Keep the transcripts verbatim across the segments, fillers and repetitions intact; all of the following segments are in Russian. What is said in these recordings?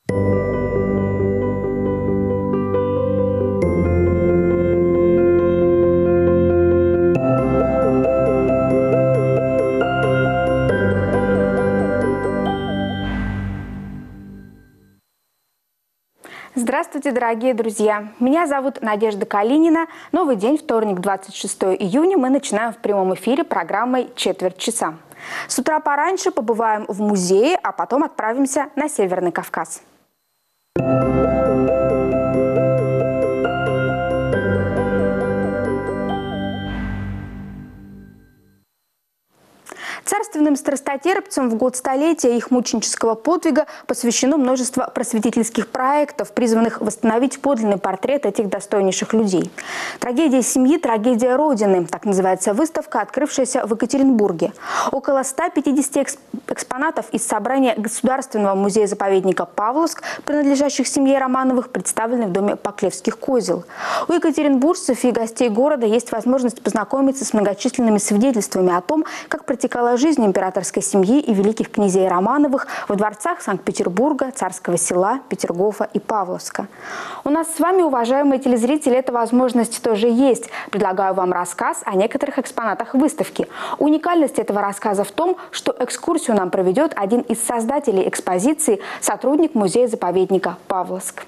Здравствуйте, дорогие друзья! Меня зовут Надежда Калинина. Новый день, вторник, двадцать шестое июня. Мы начинаем в прямом эфире программой «Четверть часа». С утра пораньше побываем в музее, а потом отправимся на Северный Кавказ. Царственным страстотерпцам в год столетия их мученического подвига посвящено множество просветительских проектов, призванных восстановить подлинный портрет этих достойнейших людей. «Трагедия семьи, трагедия Родины» – так называется выставка, открывшаяся в Екатеринбурге. Около ста пятидесяти экспонатов из собрания Государственного музея-заповедника «Павловск», принадлежащих семье Романовых, представлены в доме Поклевских козел. У екатеринбуржцев и гостей города есть возможность познакомиться с многочисленными свидетельствами о том, как протекала жизнь императорской семьи и великих князей Романовых в дворцах Санкт-Петербурга, Царского Села, Петергофа и Павловска. У нас с вами, уважаемые телезрители, эта возможность тоже есть. Предлагаю вам рассказ о некоторых экспонатах выставки. Уникальность этого рассказа в том, что экскурсию нам проведет один из создателей экспозиции, сотрудник музея-заповедника «Павловск».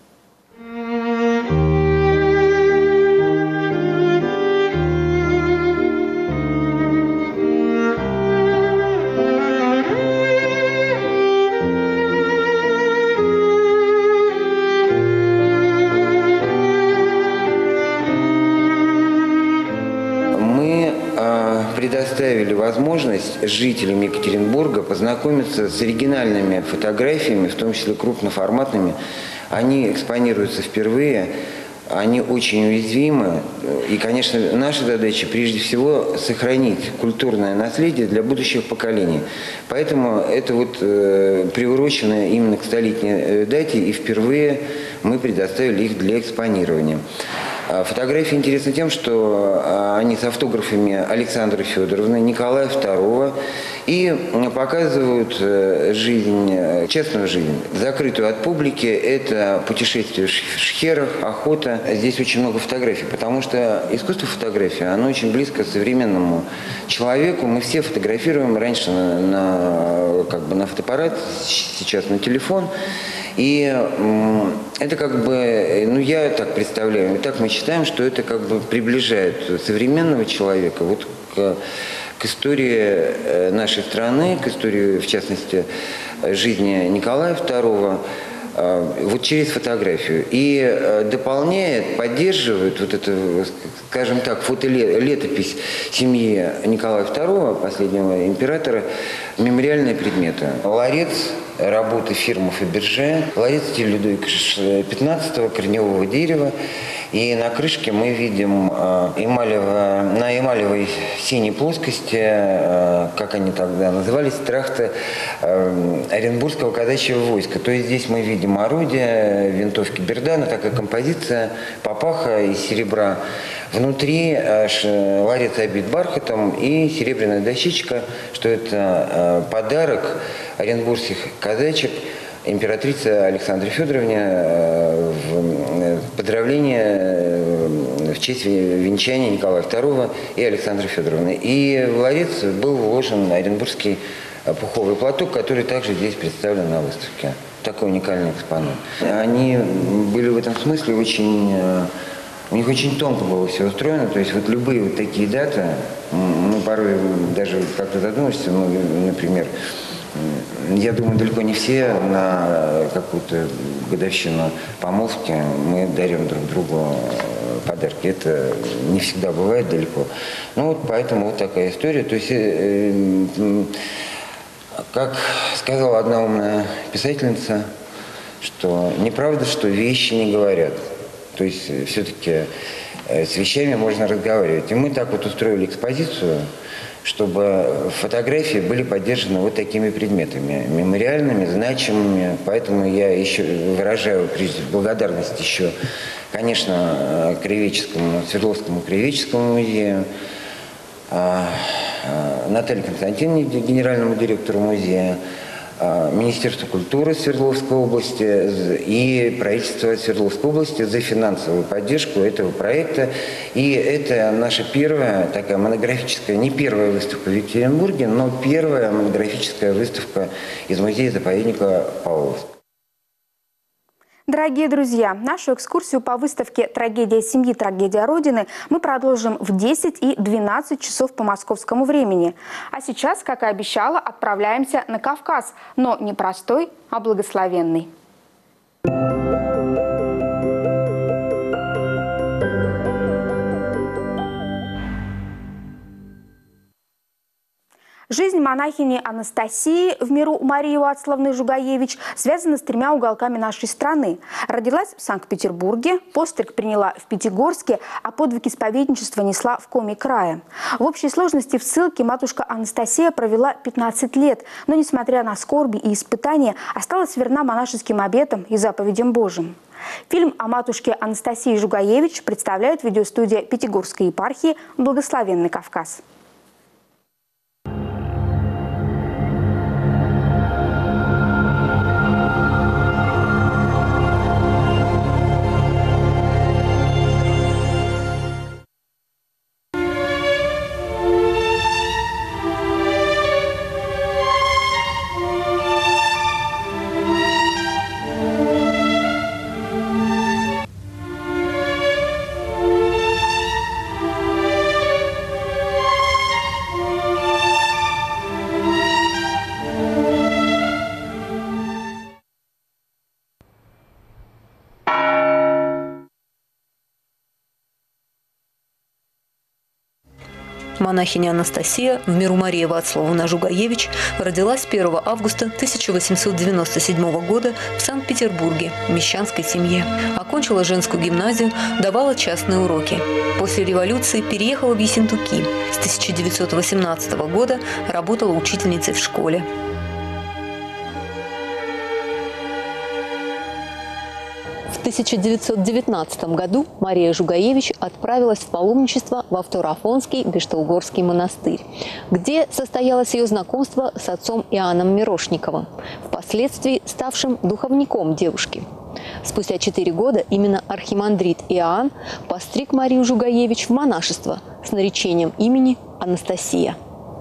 Предоставили возможность жителям Екатеринбурга познакомиться с оригинальными фотографиями, в том числе крупноформатными. Они экспонируются впервые, они очень уязвимы. И, конечно, наша задача прежде всего сохранить культурное наследие для будущих поколений. Поэтому это вот э, приурочено именно к столетней дате, и впервые мы предоставили их для экспонирования. Фотографии интересны тем, что они с автографами Александры Федоровны, Николая второго, и показывают жизнь, частную жизнь, закрытую от публики. Это путешествие в шхерах, охота. Здесь очень много фотографий, потому что искусство фотографии, оно очень близко к современному человеку. Мы все фотографируем раньше на, на, как бы на фотоаппарат, сейчас на телефон. И это как бы, ну я так представляю, и так мы считаем, что это как бы приближает современного человека вот к, к истории нашей страны, к истории, в частности, жизни Николая второго, вот через фотографию. И дополняет, поддерживает вот эту, скажем так, фотолетопись семьи Николая второго, последнего императора, мемориальные предметы. Ларец работы фирмы Фаберже, ларец стиля Людовика пятнадцатого, корневого дерева. И на крышке мы видим эмалево, на эмалевой синей плоскости, как они тогда назывались, трахты Оренбургского казачьего войска. То есть здесь мы видим орудия, винтовки Бердана, такая композиция, папаха из серебра. Внутри ларец обит бархатом и серебряная дощечка, что это подарок оренбургских казачек императрице Александре Федоровне в поздравление в честь венчания Николая второго и Александры Федоровны. И в ларец был вложен оренбургский пуховый платок, который также здесь представлен на выставке. Такой уникальный экспонат. Они были в этом смысле очень... У них очень тонко было все устроено, то есть вот любые вот такие даты, мы порой даже как-то задумаешься, ну, например, я думаю, далеко не все на какую-то годовщину помолвки мы дарим друг другу подарки. Это не всегда бывает далеко. Ну вот поэтому вот такая история. То есть, э, э, как сказала одна умная писательница, что неправда, что вещи не говорят. То есть все-таки с вещами можно разговаривать. И мы так вот устроили экспозицию, чтобы фотографии были поддержаны вот такими предметами, мемориальными, значимыми. Поэтому я еще выражаю прежде благодарность еще, конечно, Краеведческому, Свердловскому краеведческому музею, Наталье Константиновне, генеральному директору музея, Министерство культуры Свердловской области и правительство Свердловской области за финансовую поддержку этого проекта. И это наша первая такая монографическая, не первая выставка в Екатеринбурге, но первая монографическая выставка из музея-заповедника Павловск. Дорогие друзья, нашу экскурсию по выставке «Трагедия семьи. Трагедия Родины» мы продолжим в десять и двенадцать часов по московскому времени. А сейчас, как и обещала, отправляемся на Кавказ, но не простой, а благословенный. Жизнь монахини Анастасии, в миру Марии Вацлавны Жугаевич, связана с тремя уголками нашей страны. Родилась в Санкт-Петербурге, постриг приняла в Пятигорске, а подвиг исповедничества несла в Коми-крае. В общей сложности в ссылке матушка Анастасия провела пятнадцать лет, но, несмотря на скорби и испытания, осталась верна монашеским обетам и заповедям Божьим. Фильм о матушке Анастасии Жугаевич представляет видеостудия Пятигорской епархии «Благословенный Кавказ». Монахиня Анастасия, в миру Мария Вацлавна Жугаевич, родилась первого августа тысяча восемьсот девяносто седьмого года в Санкт-Петербурге в мещанской семье. Окончила женскую гимназию, давала частные уроки. После революции переехала в Ессентуки. С тысяча девятьсот восемнадцатого года работала учительницей в школе. В тысяча девятьсот девятнадцатом году Мария Жугаевич отправилась в паломничество во Второафонский Бешталгорский монастырь, где состоялось ее знакомство с отцом Иоанном Мирошниковым, впоследствии ставшим духовником девушки. Спустя четыре года именно архимандрит Иоанн постриг Марию Жугаевич в монашество с наречением имени Анастасия.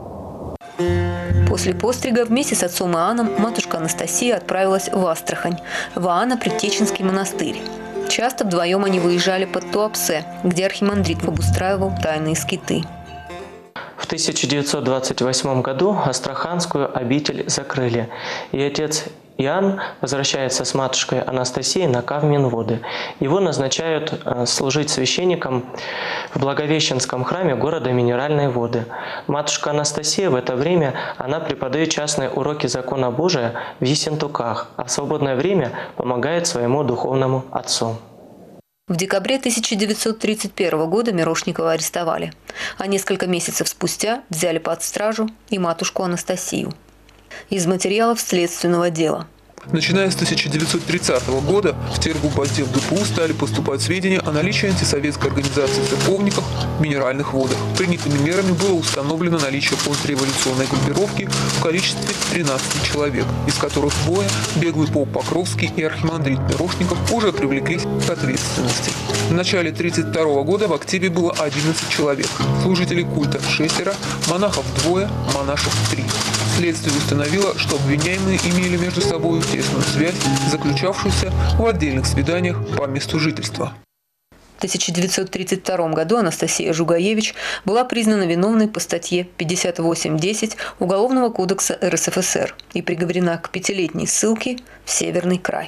После пострига вместе с отцом Иоанном матушка Анастасия отправилась в Астрахань, в Иоанно-Предтеченский монастырь. Часто вдвоем они выезжали под Туапсе, где архимандрит обустраивал тайные скиты. В тысяча девятьсот двадцать восьмом году Астраханскую обитель закрыли, и отец Иоанн возвращается с матушкой Анастасией на Кавминводы. Его назначают служить священником в Благовещенском храме города Минеральные воды. Матушка Анастасия в это время она преподает частные уроки закона Божия в Ессентуках, а в свободное время помогает своему духовному отцу. В декабре тысяча девятьсот тридцать первого года Мирошникова арестовали, а несколько месяцев спустя взяли под стражу и матушку Анастасию. Из материалов следственного дела. Начиная с тысяча девятьсот тридцатого года в Тергуб-отдел ГПУ стали поступать сведения о наличии антисоветской организации церковников в Минеральных водах. Принятыми мерами было установлено наличие контрреволюционной группировки в количестве тринадцати человек, из которых двое, беглый поп Покровский и архимандрит Мирошников, уже привлеклись к ответственности. В начале тысяча девятьсот тридцать второго года в активе было одиннадцать человек, служителей культа шестеро, монахов двое, монашек три. Следствие установило, что обвиняемые имели между собой тесную связь, заключавшуюся в отдельных свиданиях по месту жительства. В тысяча девятьсот тридцать втором году Анастасия Жугаевич была признана виновной по статье пятьдесят восемь десять Уголовного кодекса эр эс эф эс эр и приговорена к пятилетней ссылке в Северный край.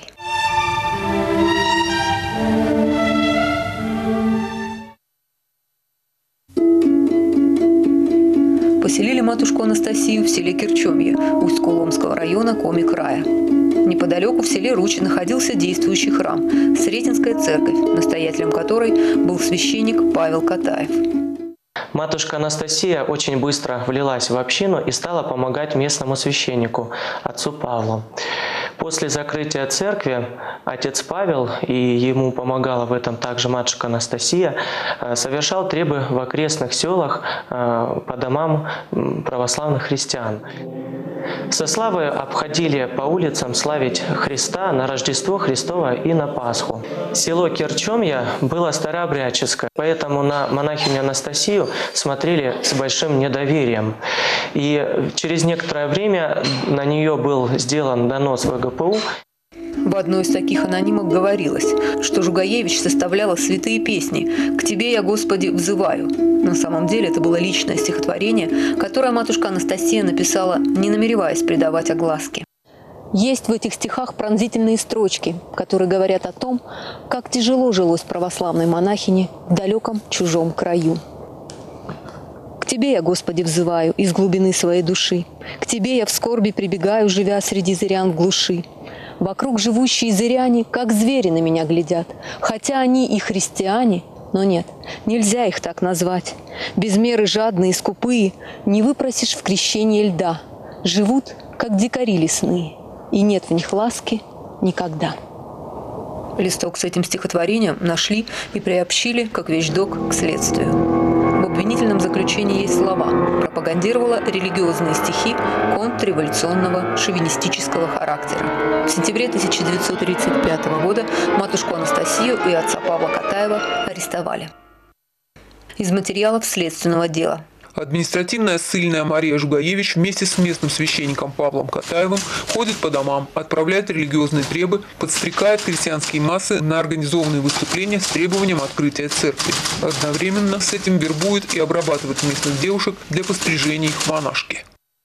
Поселили матушку Анастасию в селе Кирчомье Усть-Куломского района Коми-края. Неподалеку в селе Руч находился действующий храм – Сретенская церковь, настоятелем которой был священник Павел Катаев. Матушка Анастасия очень быстро влилась в общину и стала помогать местному священнику, отцу Павлу. После закрытия церкви отец Павел, и ему помогала в этом также матушка Анастасия, совершал требы в окрестных селах по домам православных христиан. Со славой обходили по улицам славить Христа на Рождество Христово и на Пасху. Село Керчомья было старообрядческое, поэтому на монахиню Анастасию смотрели с большим недоверием. И через некоторое время на нее был сделан донос в гэ пэ у. В одной из таких анонимок говорилось, что Жугаевич составляла святые песни «К тебе я, Господи, взываю». На самом деле это было личное стихотворение, которое матушка Анастасия написала, не намереваясь придавать огласке. Есть в этих стихах пронзительные строчки, которые говорят о том, как тяжело жилось православной монахине в далеком чужом краю. «К Тебе я, Господи, взываю из глубины своей души. К Тебе я в скорби прибегаю, живя среди зырян в глуши. Вокруг живущие зыряне, как звери, на меня глядят. Хотя они и христиане, но нет, нельзя их так назвать. Без меры жадные и скупые не выпросишь в крещении льда. Живут, как дикари лесные, и нет в них ласки никогда». Листок с этим стихотворением нашли и приобщили, как вещдок, к следствию. В обвинительном заключении есть слова: пропагандировала религиозные стихи контрреволюционного шовинистического характера. В сентябре тысяча девятьсот тридцать пятого года матушку Анастасию и отца Павла Катаева арестовали. Из материалов следственного дела. Административная ссыльная Мария Жугаевич вместе с местным священником Павлом Катаевым ходит по домам, отправляет религиозные требы, подстрекает крестьянские массы на организованные выступления с требованием открытия церкви. Одновременно с этим вербует и обрабатывает местных девушек для пострижения их в монашки.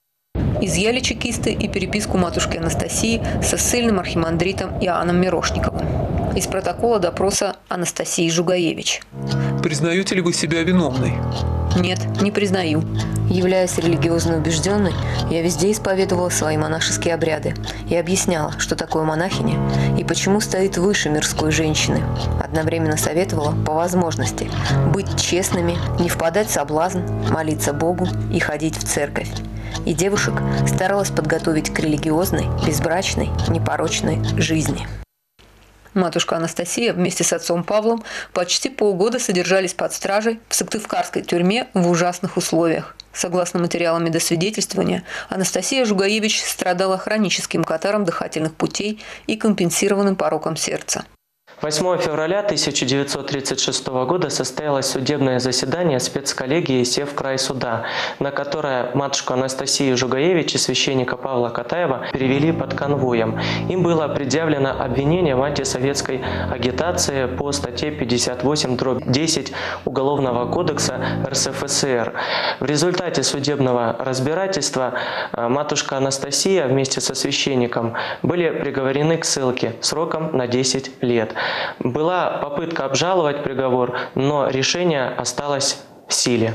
Изъяли чекисты и переписку матушки Анастасии со ссыльным архимандритом Иоанном Мирошниковым. Из протокола допроса Анастасии Жугаевич. Признаете ли вы себя виновной? Нет, не признаю. Являясь религиозно убежденной, я везде исповедовала свои монашеские обряды и объясняла, что такое монахиня и почему стоит выше мирской женщины. Одновременно советовала, по возможности, быть честными, не впадать в соблазн, молиться Богу и ходить в церковь. И девушек старалась подготовить к религиозной, безбрачной, непорочной жизни. Матушка Анастасия вместе с отцом Павлом почти полгода содержались под стражей в Сыктывкарской тюрьме в ужасных условиях. Согласно материалам медосвидетельствования, Анастасия Жугаевич страдала хроническим катаром дыхательных путей и компенсированным пороком сердца. восьмого февраля тысяча девятьсот тридцать шестого года состоялось судебное заседание спецколлегии Севкрайсуда, на которое матушку Анастасию Жугаевич и священника Павла Катаева перевели под конвоем. Им было предъявлено обвинение в антисоветской агитации по статье пятьдесят восемь дробь десять Уголовного кодекса эр эс эф эс эр. В результате судебного разбирательства матушка Анастасия вместе со священником были приговорены к ссылке сроком на десять лет. Была попытка обжаловать приговор, но решение осталось в силе.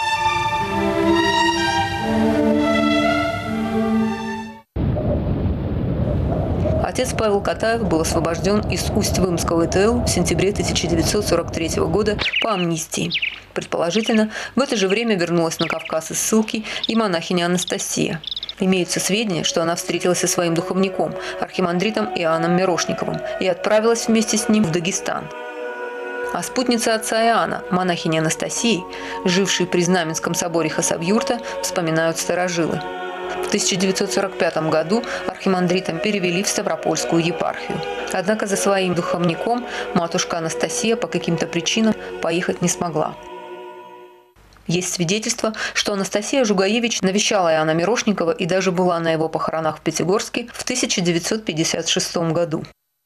Отец Павел Катаев был освобожден из Усть-Вымского и тэ эл в сентябре тысяча девятьсот сорок третьего года по амнистии. Предположительно, в это же время вернулась на Кавказ из ссылки и монахиня Анастасия. Имеются сведения, что она встретилась со своим духовником, архимандритом Иоанном Мирошниковым, и отправилась вместе с ним в Дагестан. А спутница отца Иоанна, монахиня Анастасии, жившей при Знаменском соборе Хасавюрта, вспоминают старожилы. В тысяча девятьсот сорок пятом году архимандритом перевели в Ставропольскую епархию. Однако за своим духовником матушка Анастасия по каким-то причинам поехать не смогла. Есть свидетельство, что Анастасия Жугаевич навещала Иоанна Мирошникова и даже была на его похоронах в Пятигорске в тысяча девятьсот пятьдесят шестом году.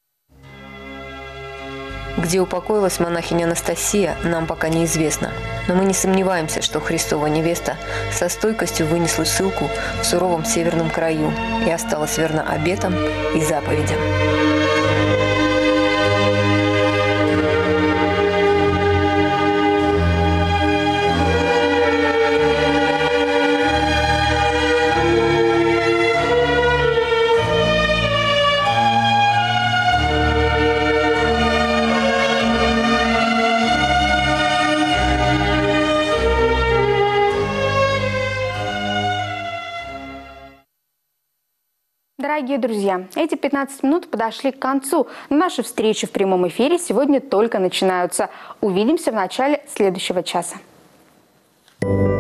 Где упокоилась монахиня Анастасия, нам пока неизвестно. Но мы не сомневаемся, что Христова невеста со стойкостью вынесла ссылку в суровом северном краю и осталась верна обетам и заповедям. Дорогие друзья, эти пятнадцать минут подошли к концу. Наши встречи в прямом эфире сегодня только начинаются. Увидимся в начале следующего часа.